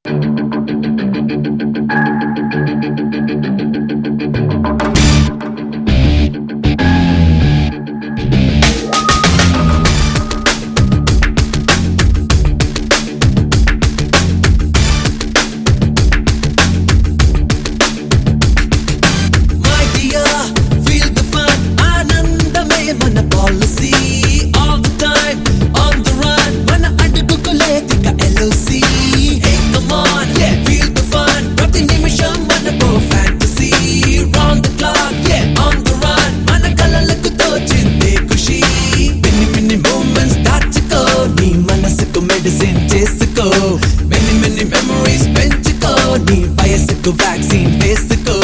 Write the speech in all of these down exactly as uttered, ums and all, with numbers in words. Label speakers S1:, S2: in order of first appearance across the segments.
S1: vaccine వేసుకో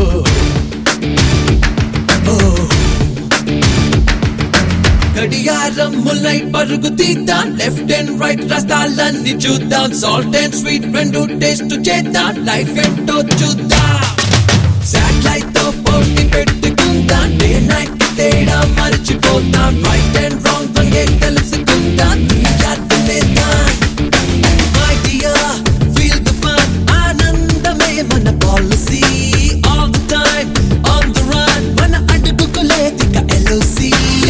S1: గడియారం ముల్లై పరుగు తీద్దాం లెఫ్ట్ అండ్ రైట్ రాస్తాలన్నీ చూద్దాం సాల్ట్ అండ్ స్వీట్ రెండు టేస్ట్ చేద్దాం లైఫ్ ఏంటో చూద్దాం సాటిలైట్ తో పోటీ పెట్టుకుందాం డే నైట్ తేడా మర్చిపోతాం రైట్ అండ్ రాంగ్ తంగే తెలుసుకుందాం యాదలేద్దాం my dear feel the fun ఆనందమే మన policy all the time on the run మన అడుగులేదిక ఎల్ఓసి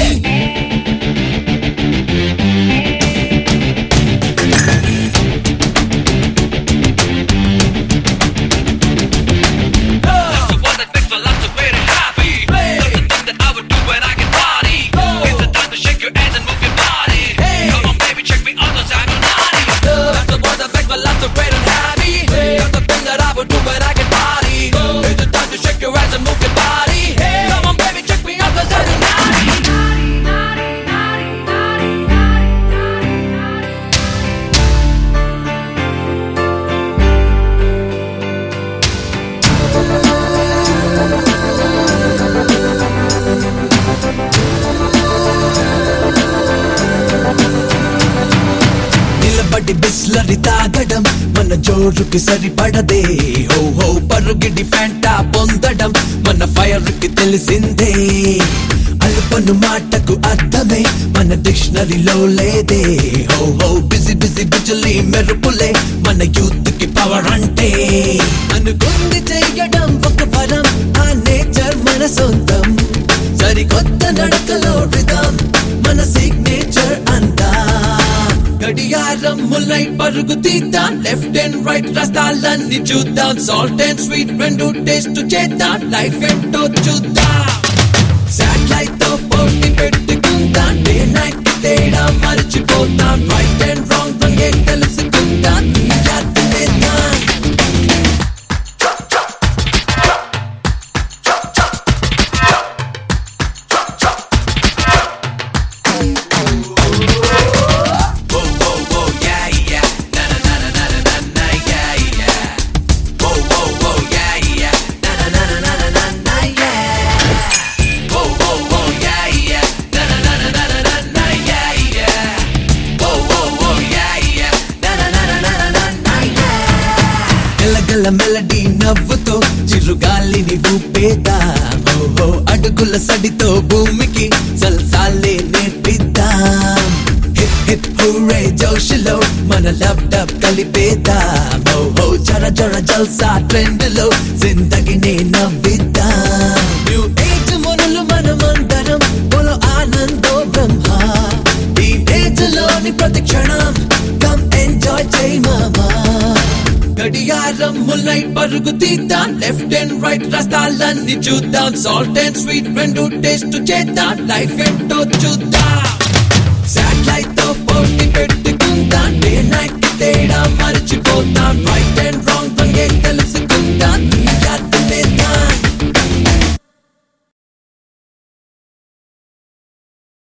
S1: బిస్లరి తాగడం మన జోరుకి సరిపడదే హో హో పరుగిడి ఫ్యాంటా పొందడం మన ఫైర్ కి తెలిసిందే అల్పను మాటకు అర్థమే మన డిక్షనరీలో లేదే హో హో బిజీ బిజీ బిజలీ మెరుపులే మన యూత్ కి పవర్ అంటే అనుకుంది చెయ్యడం ఒక వరం ఆ నేచర్ మన సొంతం సరికొత్త నడకలో రిథం మన సిగ్నేచర్ అంతా గడియారం ముల్లై పరుగు తీద్దాం లెఫ్ట్ అండ్ రైట్ రాస్తాలన్నీ చూద్దాం సాల్ట్ అండ్ స్వీట్ రెండు టేస్ట్ చేద్దాం లైఫ్ ఏంటో చూద్దాం సాటిలైట్ తో పోటీ పెట్టుకుందాం డే నైట్ తేడా మర్చిపోతాం రైట్ అండ్ రాంగ్ తంగే తెలుసుకుందాం యాదలేద్దాం మెలడీ నవ్వుతో చిరుగాలిని ఊపేద్దాం ఓహో అడుగుల సడితో భూమికి సల్సాలే నేర్పిద్దాం హిప్ హిప్ హూరే జోష్లో మన ల్యాప్టాప్ కలిపేద్దాం ఓహో జర జర జల్సా ట్రెండ్ లో జిందగినే నవ్విద్దాం న్యూ ఏజ్ మొదలు మనమందరం బోలో ఆనందో బ్రహ్మ ఈ ఏజ్ లోని ప్రతి క్షణం కమ్ ఎంజాయ్ చేయి మామా గడియారం ముల్లై పరుగు తీద్దాం లెఫ్ట్ అండ్ రైట్ రాస్తాలన్నీ చూద్దాం సాల్ట్ అండ్ స్వీట్ రెండు టేస్ట్ చేద్దాం లైఫ్ ఏంటో చూద్దాం సాటిలైట్ తో పోటీ